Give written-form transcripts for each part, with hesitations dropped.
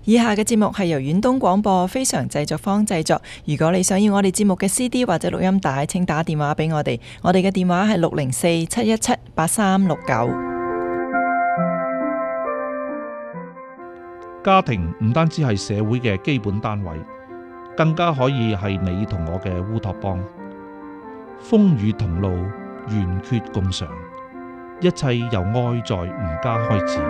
以下嘅節目係由遠東廣播非常製作坊製作。如果你想要我哋節目嘅 CD 或者錄音帶，請打電話俾我哋。我哋嘅電話係604-717-8369。 家庭唔單止係社會嘅基本單位，更加可以係你同我嘅烏托邦。風雨同路，圓缺共嘗，一切由愛在吾家開始。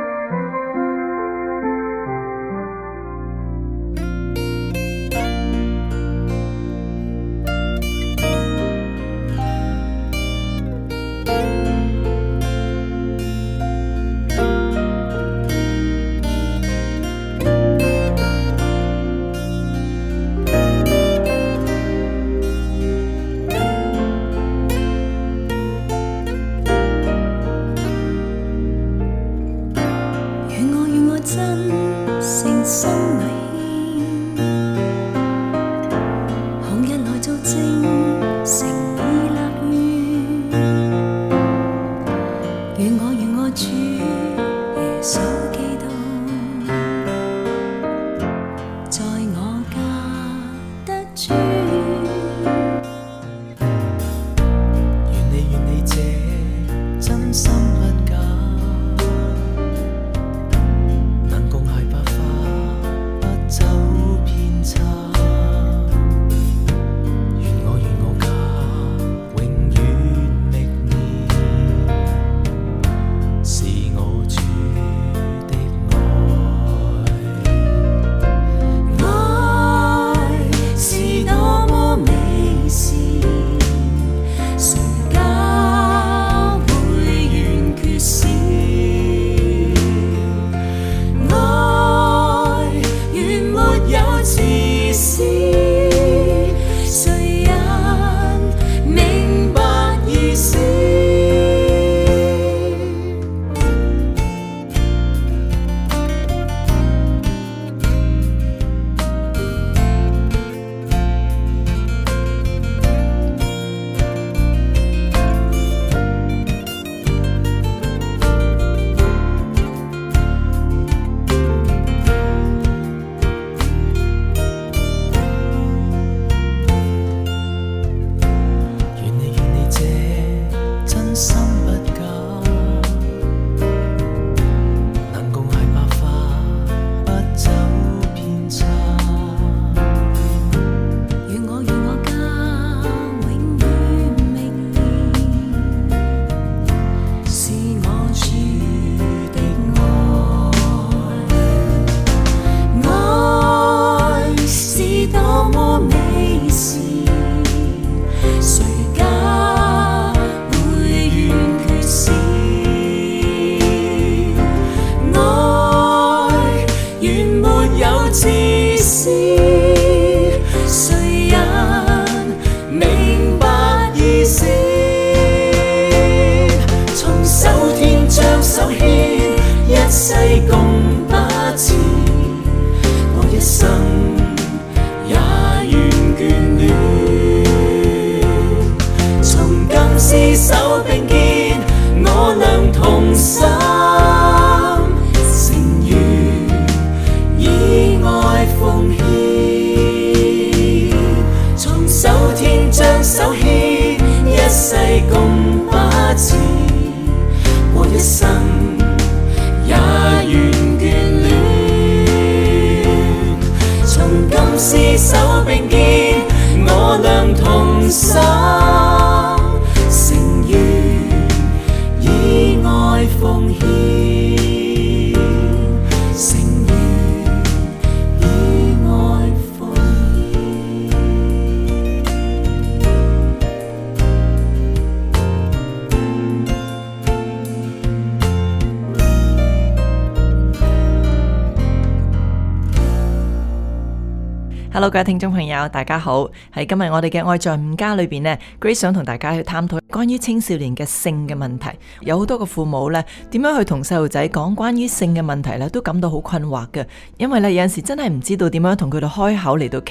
Hello， 各位聽眾朋友，大家好。喺今日我哋嘅愛在吾家裏邊呢 Grace 想同大家去探討關於青少年嘅性嘅問題。有好多個父母呢，點樣去同細路仔講關於性嘅問題呢，都感到好困惑嘅。因為呢，有陣時真係唔知道點樣同佢哋開口嚟到傾。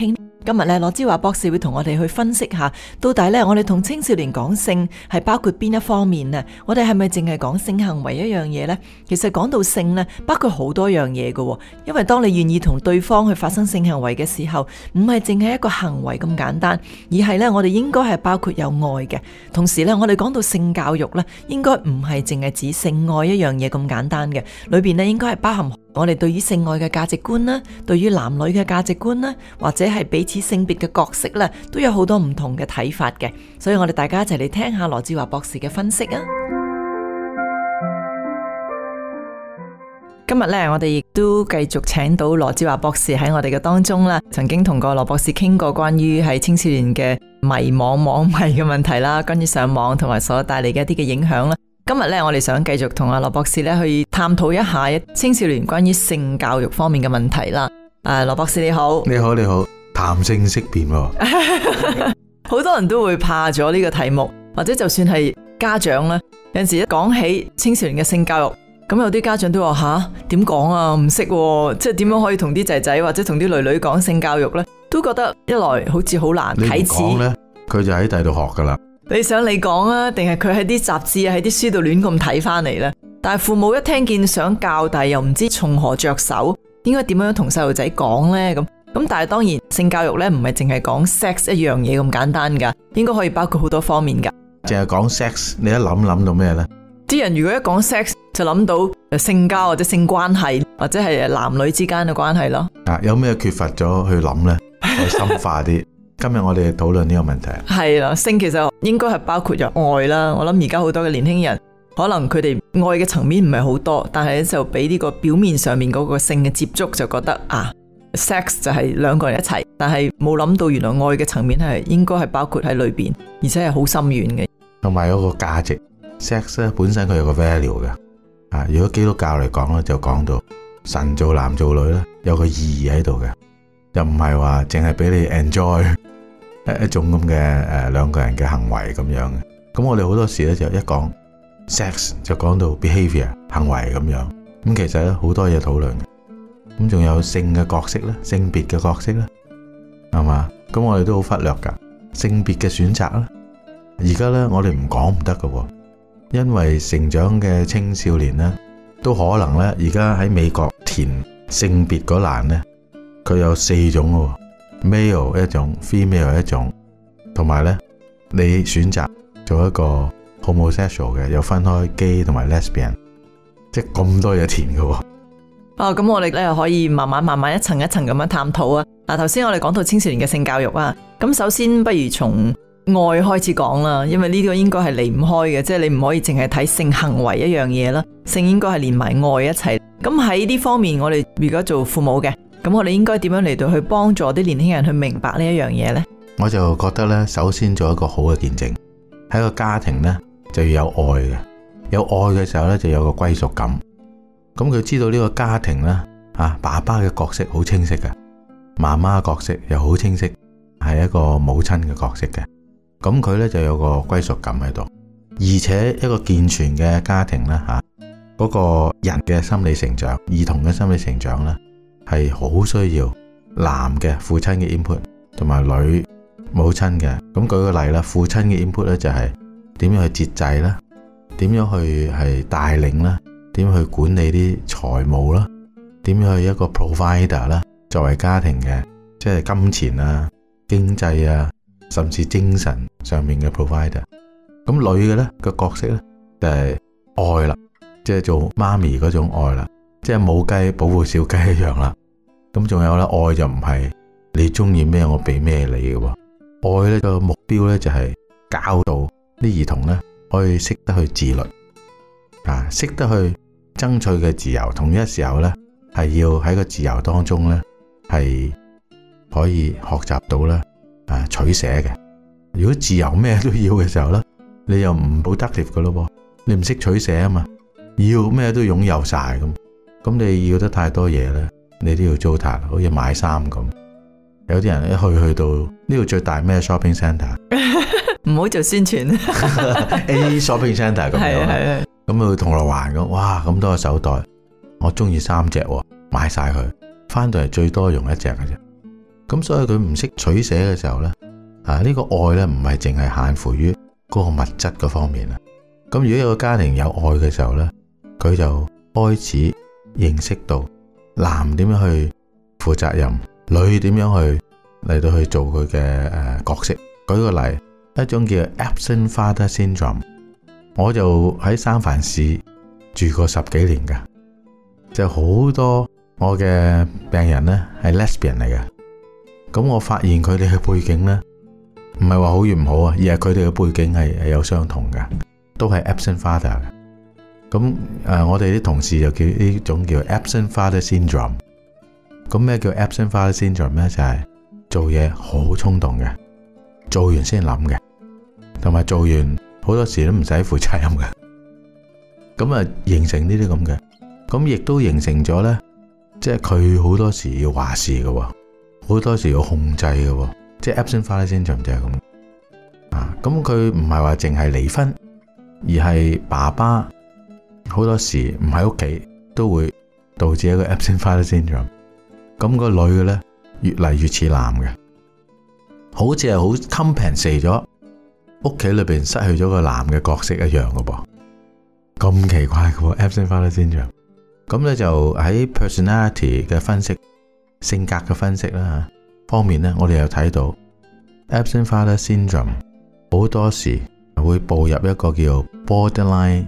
今日咧，羅之華博士會同我哋去分析下，到底咧我哋同青少年講性係包括邊一方面呢？我哋係咪淨係講性行為一樣嘢呢？其實講到性呢，包括好多樣嘢㗎，因為當你願意同對方去發生性行為嘅時候，唔係淨係一個行為咁簡單，而係咧我哋應該係包括有愛嘅。同時咧，我哋講到性教育咧，應該唔係淨係指性愛一樣嘢咁簡單嘅，裏邊咧應該係包含我哋對於性愛嘅價值觀啦，對於男女嘅價值觀啦，或者係彼此性別嘅角色啦，都有好多唔同嘅睇法嘅。所以我哋大家一齊嚟聽下羅志華博士嘅分析啊！今日咧，我哋亦都繼續請到羅志華博士喺我哋嘅當中啦。曾經同過羅博士傾過關於係青少年嘅迷惘網迷嘅問題啦，關於上網同埋所帶嚟嘅一啲嘅影響啦。今日咧，我哋想繼續同阿羅博士咧去探討一下青少年關於性教育方面嘅問題啦。羅博士你好， 你好，談性色變喎。 好多人都會怕咗呢個題目，或者就算係家長啦，有陣時一講起青少年嘅性教育，咁有啲家長都話吓，點講啊，唔識喎，即係點樣可以同啲仔仔或者同啲女女講性教育呢？都覺得一來好似好難啟齒。你唔講呢，佢就喺第度學噶啦。你想你講啊，定係佢喺啲雜誌啊，喺啲書度亂咁睇翻嚟呢？但係父母一聽見想教，但係又唔知從何着手，應該點樣同細路仔講呢？咁但係當然性教育呢，唔係淨係講 sex 一樣嘢咁簡單噶，應該可以包括好多方面噶。 淨係講 sex， 你一諗到咩呢？ 啲人如果一講 sex 就諗到性交或者性關係，或者係男女之間嘅關係咯。 有咩缺乏咗去諗呢？去深化啲。今日我哋討論呢個問題。 係啦，性其實應該係包括咗愛啦。我諗而家好多嘅年輕人，可能佢哋愛嘅層面唔係好多，但係就俾呢個表面上面嗰個性嘅接觸，就覺得sex 就係兩個人一齊，但係冇諗到原來愛嘅層面係應該係包括喺裏邊，而且係好深遠嘅。 同埋嗰個價值 sex 咧本身佢有個 value 嘅。如果基督教嚟講咧，就講到神造男造女咧，有個意義喺度嘅，又唔係話淨係俾你 enjoy 一種咁嘅兩個人嘅行為咁樣嘅。咁我哋好多時咧就一講 sex 就講到 behavior 行為咁樣。咁其實咧好多嘢討論嘅。咁仲有性嘅角色咧，性別嘅角色咧，係嘛？咁我哋都好忽略噶性別嘅選擇啦。而家咧我哋唔講唔得噶，因為成長嘅青少年咧都可能咧而家喺美國填性別嗰欄咧，佢有4種嘅，male 一種 ，female 一種，同埋咧你選擇做一個 homosexual 嘅，又分開 gay 同埋 lesbian， 即係咁多嘢填嘅。 咁我哋咧可以慢慢一層一層咁樣探討啊。頭先我哋講到青少年嘅性教育啊，咁首先不如從愛開始講啦，因為呢個應該係離唔開嘅，即係你唔可以淨係睇性行為一樣嘢啦，性應該係連埋愛一齊。咁喺呢方面，我哋如果做父母嘅，咁我哋應該點樣嚟到去幫助啲年輕人去明白呢一樣嘢呢？ 我就覺得咧，首先做一個好嘅見證，喺個家庭呢，就要有愛嘅，有愛嘅時候呢，就有個歸屬感。咁佢知道呢個家庭呢，爸爸嘅角色好清晰嘅，媽媽嘅角色又好清晰，係一個母親嘅角色嘅。咁佢呢就有個歸屬感喺度，而且一個健全嘅家庭呢，嗰個人嘅心理成長，兒童嘅心理成長呢，係好需要男嘅父親嘅 input 同埋女母親嘅。咁舉個例啦，父親嘅 input 呢就係點樣去節制啦，點樣去係帶領啦，點樣去管理啲財務啦，點樣去一個 provider 啦，作為家庭嘅即係金錢啊、經濟啊，甚至精神上面嘅 provider。咁女嘅呢個角色呢，就係愛啦，即係做媽咪嗰種愛啦，即係母雞保護小雞一樣啦。咁仲有呢，愛就唔係你中意咩我俾咩你嘅喎，愛呢個目標呢，就係教導啲兒童呢，可以識得去自律，識得去爭取嘅自由，同一時候呢，係要喺個自由當中呢，係可以學習到呢取捨嘅。如果自由咩都要嘅時候呢，你又唔 productive 嘅咯，你唔識取捨啊嘛，要咩都擁有晒咁你要得太多嘢呢，你都要糟蹋，好似買衫咁。有啲人一去到呢度最大咩 shopping centre， 唔好做宣傳 A shopping centre 咁樣，咁去銅鑼灣咁，哇咁多個手袋，我中意3隻，買晒佢，翻到嚟最多用1隻嘅啫。 咁所以佢唔識取捨嘅時候呢，呢個愛呢唔係淨係限乎於嗰個物質嗰方面啦。咁如果有個家庭有愛嘅時候呢，佢就開始認識到男點樣去負責任，女點樣去嚟到去做佢嘅角色。舉個例，一種叫 absent father syndrome， 我就喺三藩市住過10幾年噶，就好多我嘅病人呢係 lesbian 嚟嘅。咁我發現佢哋嘅背景呢，唔係話好與唔好啊，而係佢哋嘅背景係有相同嘅，都係 absent father 嘅。咁我哋啲同事就叫呢種叫 absent father syndrome。咁咩叫 absent father syndrome 呢？就係做嘢好衝動嘅，做完先諗嘅，同埋做完好多時都唔使負責任嘅。咁形成呢啲咁嘅，咁亦都形成咗呢，即係佢好多時要話事嘅，好多時要控制嘅，即係 absent father syndrome 就係咁。咁佢唔係話淨係離婚，而係爸爸好多時唔喺屋企，都會導致一個 absent father syndrome。咁個女嘅呢，越嚟越似男嘅，好似係好 compensate 咗屋企裏邊失去咗個男嘅角色一樣嘅噃，咁奇怪嘅喎 absent father syndrome。咁咧就喺 personality 嘅分析、性格嘅分析啦方面呢，我哋又睇到 absent father syndrome 好多時會步入一個叫 borderline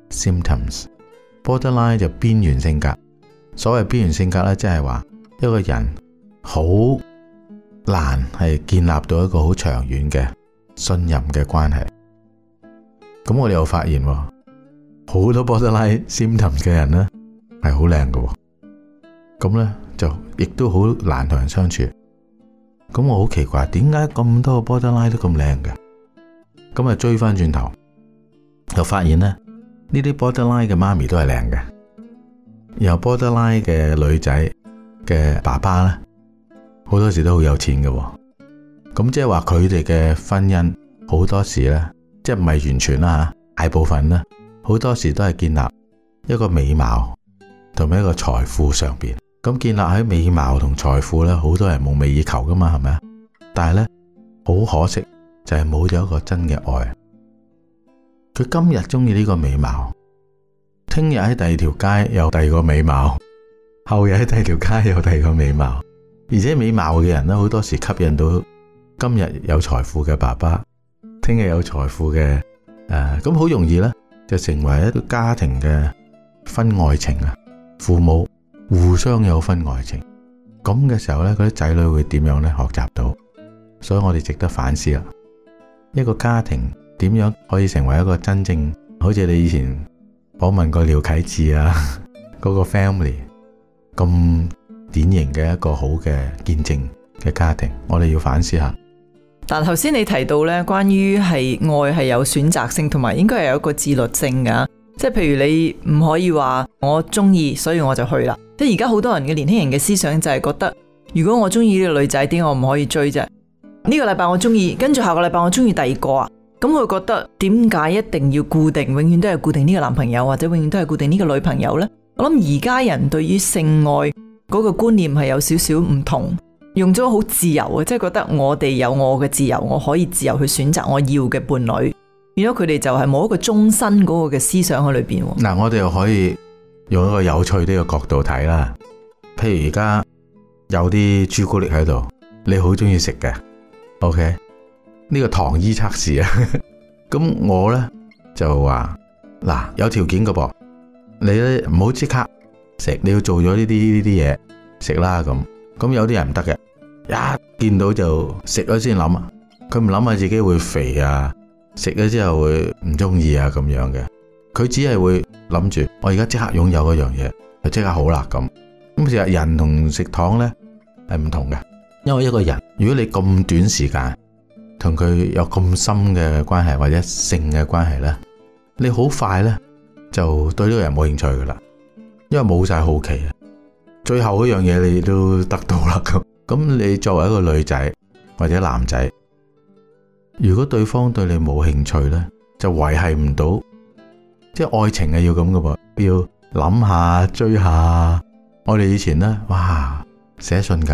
symptoms。borderline 就邊緣性格。所謂邊緣性格呢，即係話一個人好難係建立到一個好長遠嘅信任嘅關係。咁我哋又發現好多 borderline symptoms 嘅人呢係好靚嘅，咁呢就亦都好難同人相處。咁我好奇怪，點解咁多個 borderline 都咁靚嘅？咁追翻轉頭，就發現呢啲 borderline 嘅媽咪都係靚嘅，然後 borderline 嘅女仔嘅爸爸呢，好多時都好有錢嘅。咁即係話佢哋嘅婚姻好多時呢，即係唔係完全啦，大部分呢，好多時都係建立一個美貌同埋一個財富上邊。咁建立喺美貌同財富呢，好多人夢寐以求噶嘛，係咪啊？但係呢，好可惜就係冇咗一個真嘅愛。佢今日中意呢個美貌，聽日喺第二條街有第二個美貌，後日喺第二條街有第二個美貌。而且美貌嘅人呢，好多時吸引到今日有財富嘅爸爸，聽日有財富嘅咁好容易呢，就成為一個家庭嘅婚外情啊！父母互相有婚外情，咁嘅時候呢，嗰啲仔女會點樣呢？學習到，所以我哋值得反思啦。一個家庭點樣可以成為一個真正好似你以前訪問過廖啟智啊嗰個 family 咁典型嘅一個好嘅見證嘅家庭，我哋要反思下。 但頭先你提到呢，關於係愛係有選擇性，同埋應該係有一個自律性噶，即係譬如你唔可以話我中意所以我就去啦。即係而家好多人嘅年輕人嘅思想就係覺得，如果我中意呢個女仔，點解我唔可以追啫？呢個禮拜我中意，跟住下個禮拜我中意第二個啊，咁佢覺得點解一定要固定，永遠都係固定呢個男朋友，或者永遠都係固定呢個女朋友呢？我諗而家人對於性愛嗰個觀念係有少少唔同，用咗好自由嘅，即係覺得我哋有我嘅自由，我可以自由去選擇我要嘅伴侶，變咗佢哋就係冇一個終身嗰個嘅思想喺裏邊。 嗱，我哋又可以用一個有趣啲嘅角度睇啦。譬如而家有啲朱古力喺度，你好中意食嘅 ，OK？ 呢個糖衣測試啊，咁我呢就話嗱，有條件嘅噃，你咧唔好即刻食，你要做咗呢啲嘢食啦咁。咁有啲人唔得嘅，一見到就食咗先諗啊，佢唔諗下自己會肥啊，食咗之後會唔中意啊咁樣嘅，佢只係會諗住我而家即刻擁有嗰樣嘢，就即刻好啦咁。咁其實人同食糖呢係唔同嘅，因為一個人如果你咁短時間同佢有咁深嘅關係或者性嘅關係呢，你好快呢就對呢個人冇興趣噶啦，因為冇晒好奇啊。最後嗰樣嘢你都得到啦咁你作為一個女仔或者男仔，如果對方對你冇興趣呢，就維繫唔到，即係愛情係要咁噶噃，要諗下追下。我哋以前呢，哇，寫信噶，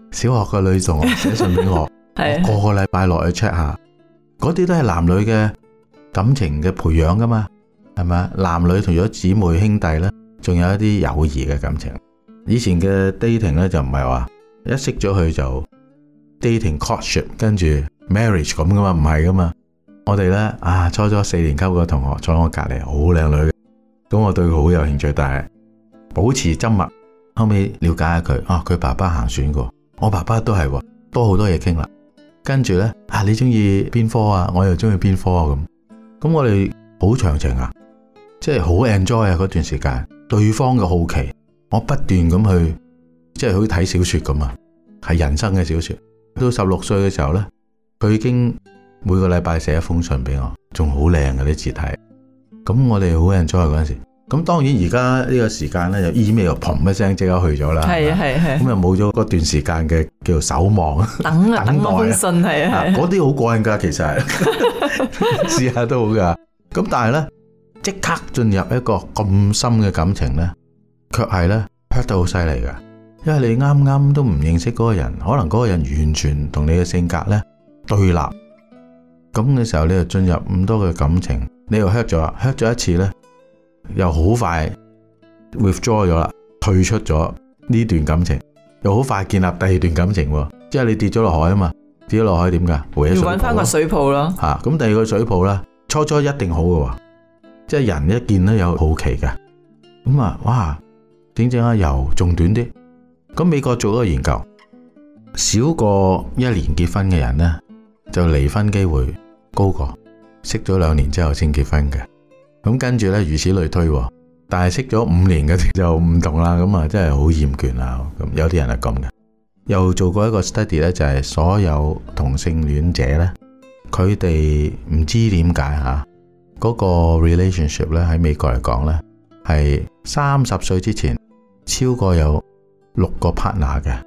小學嘅女同學寫信俾我， 係我個個禮拜落去 check 下，嗰啲都係男女嘅感情嘅培養噶嘛，係咪啊？男女同咗姊妹兄弟呢，仲有一啲友誼嘅感情。以前嘅 dating 呢，就唔係話一識咗佢就 dating courtship 跟住 marriage 咁噶嘛，唔係噶嘛。我哋呢，初4年級個同學坐喺我隔離，好靚女嘅，咁我對佢好有興趣，但係保持緘默。後尾了解下佢，佢爸爸行船嘅，我爸爸都係喎，多好多嘢傾啦。跟住呢，你中意邊科啊？我又中意邊科啊咁我哋好長情啊，即係好 enjoy 啊嗰段時間。對方嘅好奇，我不斷咁去，即係好似睇小說咁啊，係人生嘅小說。到16歲嘅時候呢，佢已經每個禮拜寫一封信俾我，仲好靚嘅啲字體。咁我哋好 enjoy 嗰陣時。咁當然而家呢個時間呢，就 email 砰一聲即刻去咗啦。 係咁就冇咗嗰段時間嘅叫做守望等嗰封信係嗰啲好過癮㗎，其實試下都好㗎。咁但係呢，即刻進入一個咁深嘅感情呢，卻係呢 hurt 得好犀利㗎。因為你啱啱都唔認識嗰個人，可能嗰個人完全同你嘅性格呢對立。咁嘅時候你就進入咁多嘅感情，你又 hurt 咗一次呢，又好快 withdraw 咗啦，退出咗呢段感情，又好快建立第2段感情喎。即係你跌咗落海啊嘛，跌咗落海點㗎？回要揾翻個水泡咯。 咁第2個水泡啦，初一定好嘅喎，即係人一見都有好奇嘅。咁哇，整下又仲短啲。咁美國做咗個研究，少過1年結婚嘅人呢，就離婚機會高過識咗2年之後先結婚嘅。咁跟住呢，如此類推，但係識咗5年嘅就唔同啦。咁真係好厭倦啦。咁有啲人係咁嘅。又做過一個 study 呢，就係所有同性戀者呢，佢哋唔知點解嗰個 relationship 呢，喺美國嚟講呢，係30歲之前超過有6個 partner 嘅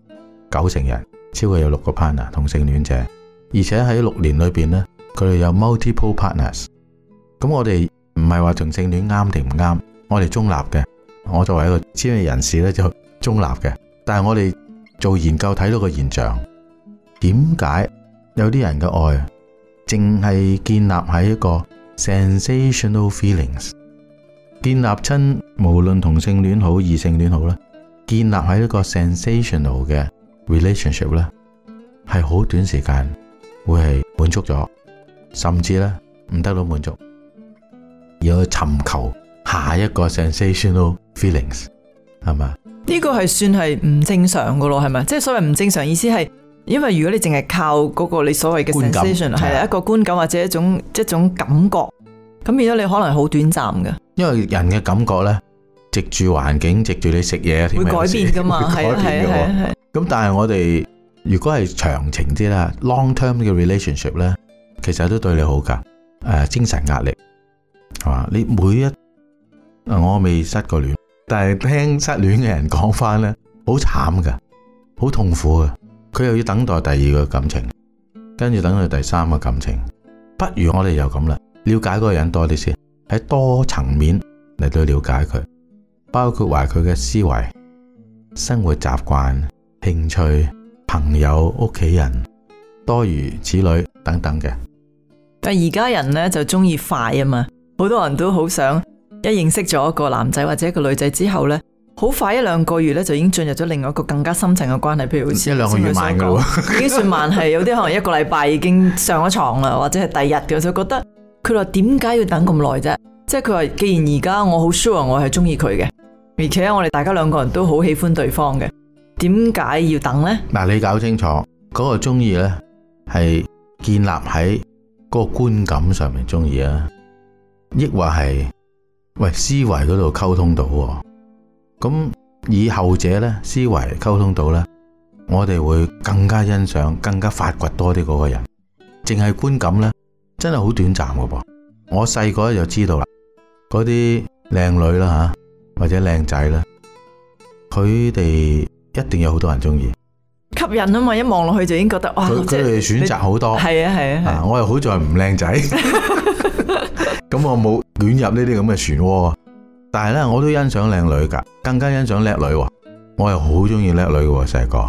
，90%人超過有6個 partner 同性戀者，而且喺6年裏邊呢，佢哋有 multiple partners。咁我哋唔係話同性戀啱定唔啱，我哋中立嘅。我作為一個專業人士呢，就中立嘅。但係我哋做研究睇到個現象，點解有啲人嘅愛淨係建立喺一個 sensational feelings， 建立親無論同性戀好異性戀好啦，建立喺一個 sensational 嘅 relationship 呢，係好短時間會係滿足咗，甚至呢唔得到滿足，要去尋求下一個 sensational feelings， 係嘛？ 呢個係算係唔正常噶咯，係咪？即係所謂唔正常意思係，因為如果你淨係靠嗰個你所謂嘅 sensation 係一個觀感或者一種感覺，咁變咗你可能好短暫嘅。因為人嘅感覺呢，藉住環境，藉住你食嘢， 會改變噶嘛，係。 咁但係我哋如果係長情啲啦 ，long term 嘅 relationship 呢，其實都對你好噶。精神壓力係嘛？你每我未失過戀，但係聽失戀嘅人講翻呢，好慘噶，好痛苦噶。佢又要等待第2個感情，跟住等到第3個感情。不如我哋又咁啦，了解嗰個人多啲先，喺多層面嚟到了解佢，包括話佢嘅思維、生活習慣、興趣、朋友、屋企人，多如此類等等嘅。但係而家人呢，就中意快啊嘛，好多人都好想一認識咗一個男仔或者一個女仔之後呢，好快1-2個月呢，就已經進入咗另外一個更加深層嘅關係，譬如好似1-2個月慢嘅已經算慢，係有啲可能1個禮拜已經上咗床啦，或者係第日嘅，就覺得佢話點解要等咁耐啫？即係佢話既然而家我好 sure 我係中意佢嘅，而且我哋大家2個人都好喜歡對方嘅，點解要等呢？嗱，你搞清楚嗰個中意呢，係建立喺嗰個觀感上面中意啊，抑或係思維嗰度溝通到喎？咁以後者呢，思維溝通到呢，我哋會更加欣賞，更加發掘多啲嗰個人。淨係觀感呢，真係好短暫噶噃。我細個就知道啦，嗰啲靚女啦或者靚仔啦，佢哋一定有好多人中意，吸引啊嘛！一望落去就已經覺得哇，佢哋選擇好多，係啊，我又好在唔靚仔，咁我冇捲入呢啲咁嘅漩渦。但係呢，我都欣賞靚女噶，更加欣賞叻女。我又好中意叻女嘅細個，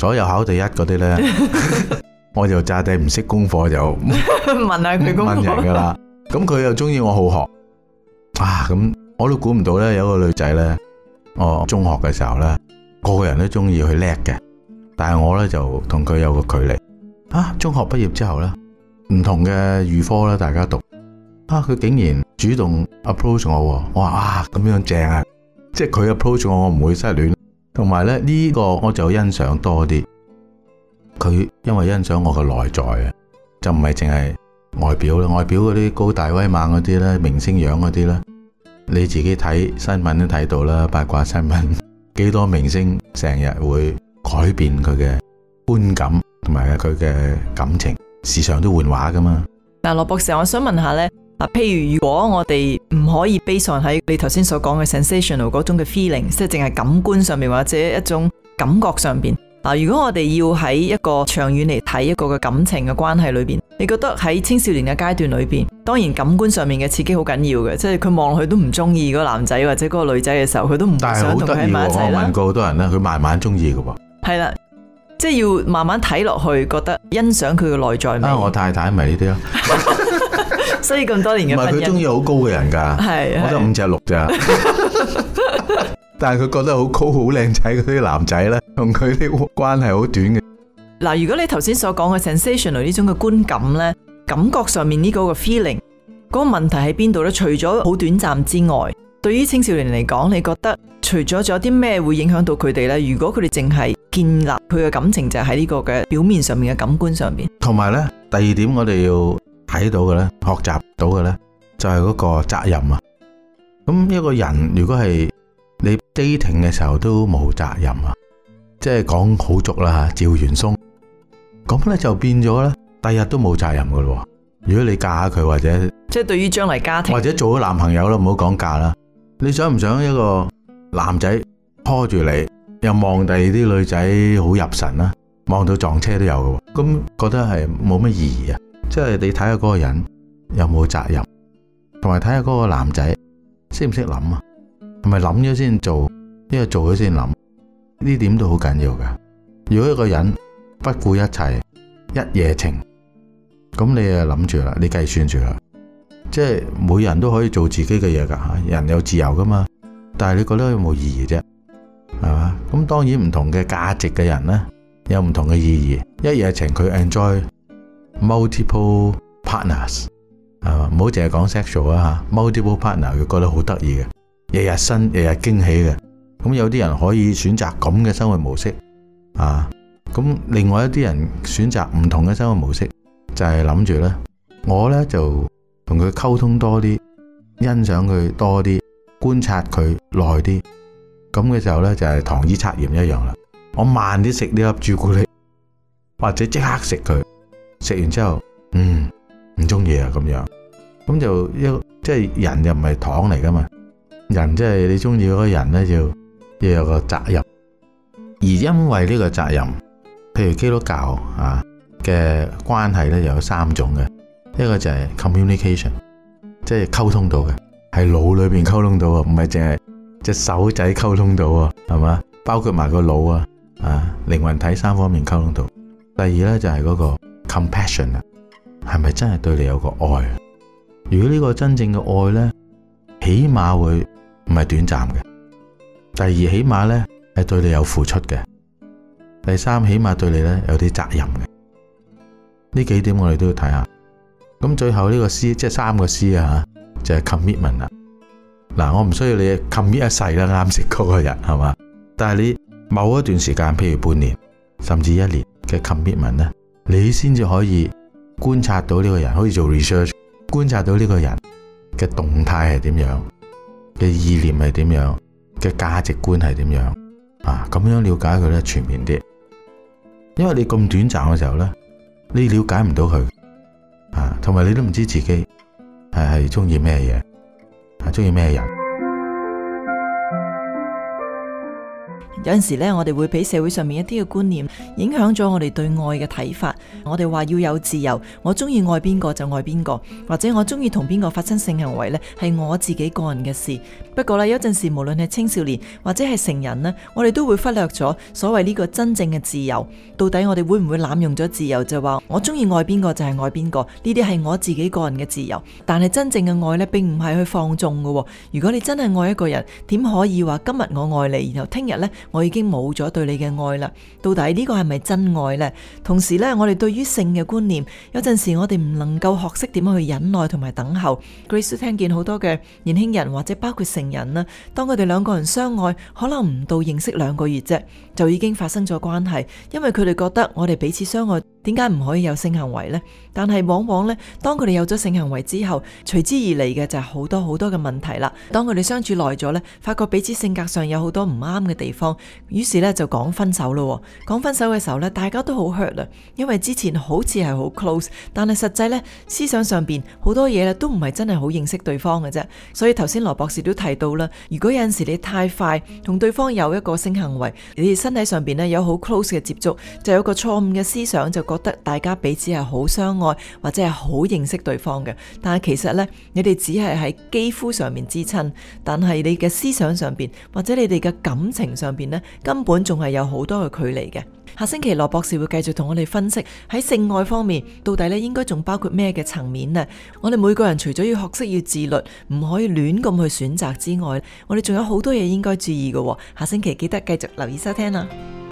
所有考第一嗰啲呢，我就詐定唔識功課就問下佢功課問人噶啦。咁佢又中意我好學啊，咁我都估唔到呢，有個女仔呢，我中學嘅時候呢，個個人都中意去叻嘅，但係我呢，就同佢有個距離啊。中學畢業之後呢，唔同嘅預科呢，大家讀啊，佢竟然主動 approach 我，我話啊咁樣正啊，即係佢 approach 我唔會失戀。同埋咧呢個我就欣賞多啲，佢因為欣賞我嘅內在啊，就唔係淨係外表啦。外表嗰啲高大威猛嗰啲咧，明星樣嗰啲咧，你自己睇新聞都睇到啦，八卦新聞幾多明星成日會改變佢嘅觀感同埋佢嘅感情，時常都換畫噶嘛。 嗱，羅博士，我想問下咧，譬如如果我哋唔可以 base on喺你頭先所講嘅 sensational 嗰種嘅 feeling， 即係淨係感官上面或者一種感覺上邊。嗱，如果我哋要喺一個長遠嚟睇一個嘅感情嘅關係裏邊，你覺得喺青少年嘅階段裏邊，當然感官上面嘅刺激好緊要嘅，即係佢望落去都唔中意嗰個男仔或者嗰個女仔嘅時候，佢都唔想同佢喺埋一齊啦。 我問過好多人咧，佢慢慢中意嘅喎。 係啦，即係要慢慢睇落去，覺得欣賞佢嘅內在美。 我太太咪呢啲咯。 所以咁多年嘅婚姻， 唔係佢中意好高嘅人㗎，我得5尺6咋。但係佢覺得好高好靚仔嗰啲男仔咧，同佢啲關係好短嘅。 嗱，如果你頭先所講嘅 sensational 呢種嘅觀感咧，感覺上面呢個 feeling，嗰個問題喺邊度咧？除咗好短暫之外，對於青少年嚟講，你覺得除咗仲有啲咩會影響到佢哋咧？如果佢哋淨係建立佢嘅感情，就喺呢個嘅表面上面嘅感官上邊。同埋咧， 第二點我哋要睇到嘅咧，學習到嘅咧，就係嗰個責任啊。咁一個人如果係你 dating 嘅時候都冇責任啊，即係講好俗啦，趙元松，咁咧就變咗咧，第日都冇責任噶咯。如果你嫁佢或者即係對於將來家庭， 或者做咗男朋友啦，唔好講嫁啦，你想唔想一個男仔拖住你，又望第二啲女仔好入神啦，望到撞車都有噶，咁覺得係冇乜意義啊。即係你睇下嗰個人有冇責任，同埋睇下嗰個男仔識唔識諗啊？係咪諗咗先做，因為做咗先諗？呢點都好緊要噶。如果一個人不顧一切，一夜情，咁你就諗住啦，你計算住啦。即係每人都可以做自己嘅嘢噶，人有自由噶嘛。但係你覺得有冇意義啫？係嘛？咁當然唔同嘅價值嘅人呢，有唔同嘅意義。一夜情佢 enjoy multiple partners， 唔好淨係講 sexual 啊，multiple partner 佢覺得好得意嘅，日日新日日驚喜嘅。咁有啲人可以選擇咁嘅生活模式啊，咁另外一啲人選擇唔同嘅生活模式，就係諗住呢，我呢就同佢溝通多啲，欣賞佢多啲，觀察佢耐啲，咁嘅時候呢，就係糖衣測驗一樣啦。我慢啲食呢粒朱古力，或者即刻食佢。食完之後，唔中意啊咁樣，咁就即係人又唔係糖嚟噶嘛，人即係你中意嗰個人呢，要有個責任，而因為呢個責任，譬如基督教啊嘅關係呢，有3種嘅，一個就係 communication， 即係溝通到嘅，係腦裏邊溝通到啊，唔係淨係隻手仔溝通到啊，係嘛？包括埋個腦啊，靈魂體3方面溝通到。第二呢，就係嗰個compassion 啊，係咪真係對你有個愛？如果呢個真正嘅愛呢，起碼會唔係短暫嘅。第二，起碼呢係對你有付出嘅。第三，起碼對你呢有啲責任嘅。呢幾點我哋都要睇下。咁最後呢個 C， 即係3個 C 啊，就係 commitment 啦。嗱，我唔需要你 commit 一世啦，啱識嗰個人係嘛？但係你某一段時間，譬如半年甚至1年嘅 commitment 呢，你先至可以觀察到呢個人，可以做 research， 觀察到呢個人嘅動態係點樣，嘅意念係點樣，嘅價值觀係點樣啊？咁樣了解佢咧全面啲。因為你咁短暫嘅時候咧，你了解唔到佢啊，同埋你都唔知自己係中意咩嘢，係中意咩人。 有陣時呢，我哋會俾社會上面一啲嘅觀念影響咗我哋對愛嘅睇法。我哋話要有自由，我中意愛邊個就愛邊個，或者我中意同邊個發生性行為呢，係我自己個人嘅事。不過呢，有陣時無論係青少年或者係成人呢，我哋都會忽略咗所謂呢個真正嘅自由。到底我哋會唔會濫用咗自由，就話我中意愛邊個就係愛邊個？呢啲係我自己個人嘅自由。但係真正嘅愛呢，並唔係去放縱嘅。如果你真係愛一個人，點可以話今日我愛你，然後聽日呢，我已經冇咗對你嘅愛啦？到底呢個係咪真愛呢？同時呢，我哋對於性嘅觀念，有陣時我哋唔能夠學識點樣去忍耐同埋等候。Grace 都聽見好多嘅年輕人或者包括成人啦，當佢哋兩個人相愛，可能唔到認識2個月啫，就已經發生咗關係，因為佢哋覺得我哋彼此相愛，點解唔可以有性行為呢？但係往往呢，當佢哋有咗性行為之後，隨之而嚟嘅就係好多好多嘅問題啦。當佢哋相處耐咗呢，發覺彼此性格上有好多唔啱嘅地方，於是呢就講分手咯。講分手嘅時候呢，大家都好 hurt 啊，因為之前好似係好 close， 但係實際呢，思想上邊好多嘢呢都唔係真係好認識對方嘅啫。所以頭先羅博士都提到啦，如果有陣時你太快同對方有一個性行為，你哋身體上邊呢有好 close 嘅接觸，就有個錯誤嘅思想，就覺得大家彼此係好相愛或者係好認識對方嘅。但係其實呢，你哋只係喺肌膚上面之親，但係你嘅思想上邊或者你哋嘅感情上邊呢，根本仲係有好多嘅距離嘅。下星期羅博士會繼續同我哋分析喺性愛方面到底咧應該仲包括咩嘅層面呢？我哋每個人除咗要學識要自律，唔可以亂咁去選擇之外，我哋仲有好多嘢應該注意嘅。下星期記得繼續留意收聽啦。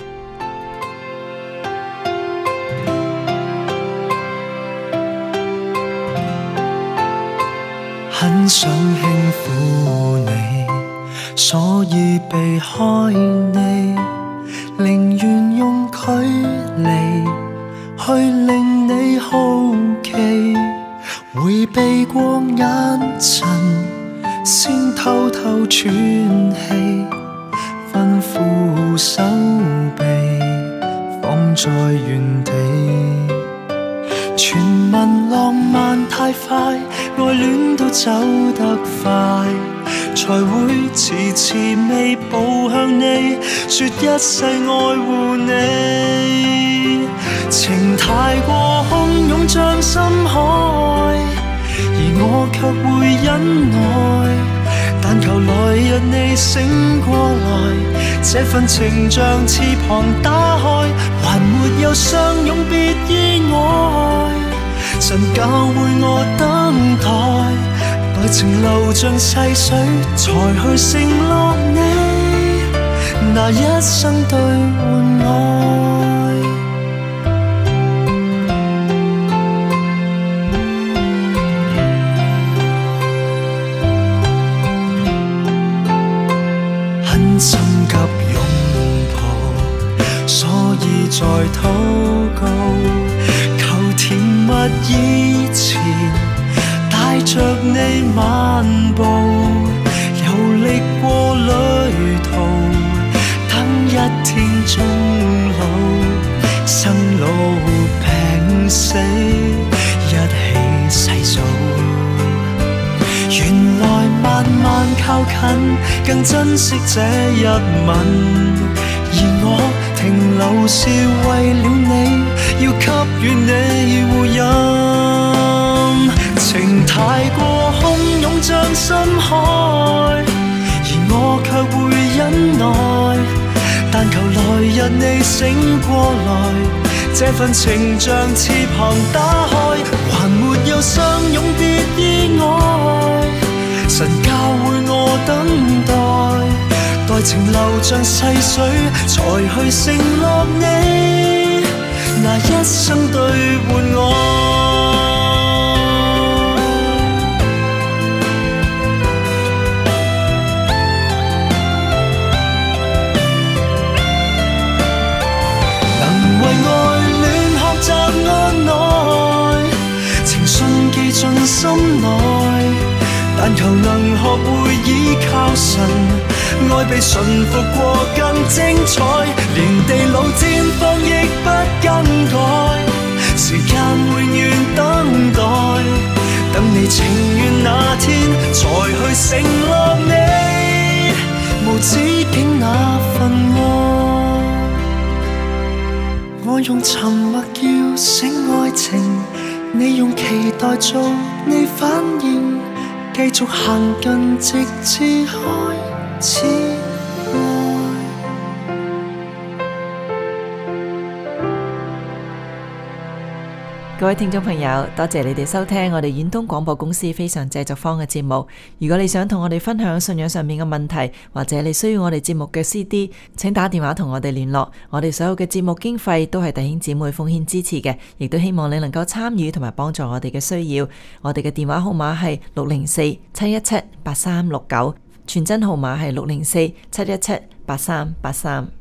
很想輕撫你，所以避開你，寧願用距離去令你好奇，迴避過眼神，先偷偷喘氣，吩咐手臂放在原地。傳聞浪漫太快，愛戀都走得快，才會遲遲未步向你，說一世愛護你。情太過洶湧像深海，而我卻會忍耐，但求來日你醒過來，這份情像翅膀打開，還沒有相擁別意外，神教會我等待，待情流像細水，才去承諾你，拿一生兌換愛。很心急擁抱，所以在禱告，求甜蜜以前帶着你漫步，遊歷過旅途，等一天終老，生老病死一起細數。原來慢慢靠近，更珍惜這一吻，而我停留是為了你，要給予你護蔭。情太過洶湧像深海，而我卻會忍耐，但求來日你醒過來，這份情像翅膀打開，還沒有相擁別意外，神教會我等待，待情流像細水，才去承諾你，拿一生兌換愛。能為愛戀學習安耐，情信記進心內，但求能學會倚靠神，愛被馴服過更精彩，連地老天荒亦不更改，時間永遠等待，等你情願那天才去承諾你，無止境那份愛。 我用沉默叫醒愛情，你用期待做你反應，繼續行近直至開始愛。 各位聽眾朋友，多謝你哋收聽我哋遠東廣播公司非常製作坊嘅節目。如果你想同我哋分享信仰上面嘅問題，或者你需要我哋節目嘅 CD， 請打電話同我哋聯絡。我哋所有嘅節目經費都係弟兄姊妹奉獻支持嘅，亦都希望你能夠參與同埋幫助我哋嘅需要。我哋嘅電話號碼係604-717-8369，傳真號碼係604-717-8383。